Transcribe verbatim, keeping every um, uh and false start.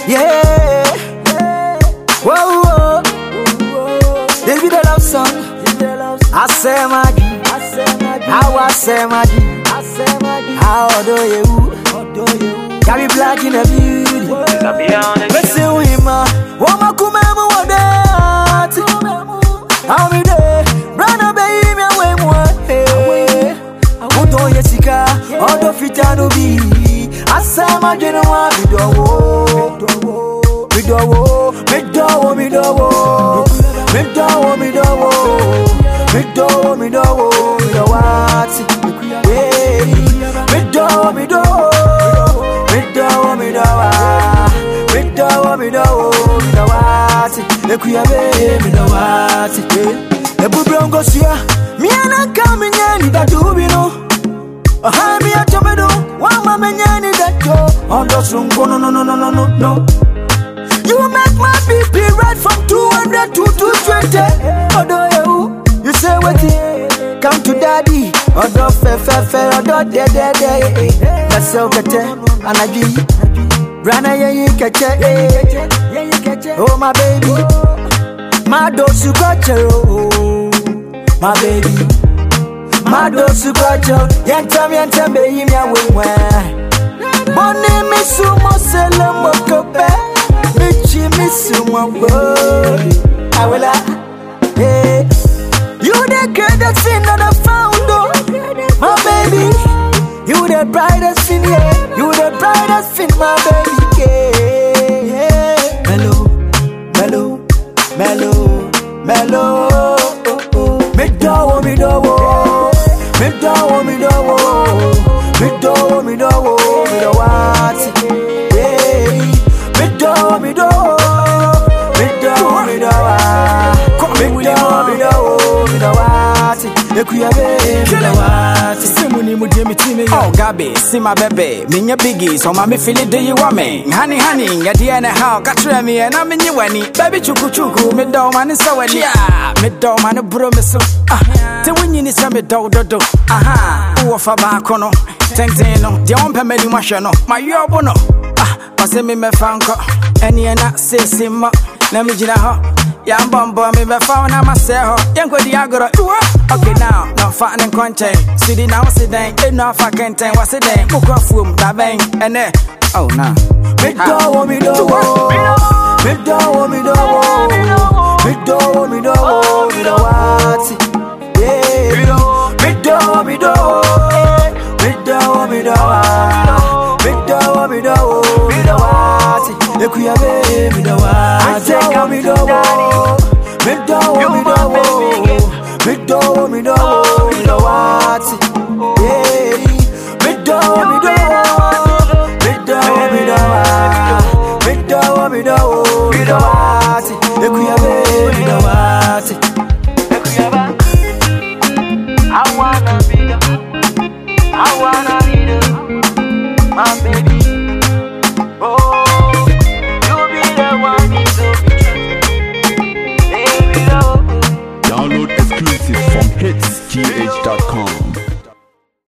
Yeah. Whoa, whoa. David the love song. I say Maggie. How I say Maggie. How do you? Can be black in the beauty. Let's see him. Woma kumemu wade. How me there? Brother baby, away more. Udo yesika. Odo fitano bi. I say Maggie no one bidowo. Midowo, midowo, midowo, midowo, midowo, midowo, midowo, midowati, yeah, midowo, midowo, midowo, midowa, midowo, midowo, midowati, ekuyabe, midowati, eh. Ebu brongo siya, miana kami nyani datu bino, aha mi atomedo, wama menyani datu, ondo sungo no no no no no no. You make my B P right from two hundred to two twenty. Odo you, you say what it? Come to daddy. Odo fe fe fe, odo de de de. That's so kete, anaji. Rana ye ye kete, oh my baby. My dosu kochero, my baby. My dosu kochero. Yentem yentem be yimi awe. Boni mi sumo selemo kope. Miss you, my boy. I will, hey. You the greatest thing that I found, oh, my baby. You the brightest thing, yeah. You the brightest thing, my baby, yeah. Mellow, mellow, mellow, mellow. Me do, me do, me do, me do, me do, me do, me do what? Yeah. Me do, me do. Oh, Gabby, see my baby, me biggie, so my feel it, do you want me? Honey, honey, ya dear, how, catch me, and I'm in you, baby, chuku chuku, me do man, so yeah, me do man, a bromiso. Ah, the winning is a me do do do. Aha, who of a bacono, Tenteno, the on Pamela Mashano, my yobono. Ah, was me me fanco, and you're not say simma, let me jina ho. Yam bombo me be found na myself. Yanko diagoro. Okay now, no fat and content. City now sit down. Enough I can't tell what's it then. Cook off room, that bang, and then. Oh no. Me do, me do, me do, me do, me do, me do, me do what? Yeah. Me do, me do, me do, me do, me do, me do, me do what? Ekuyabe.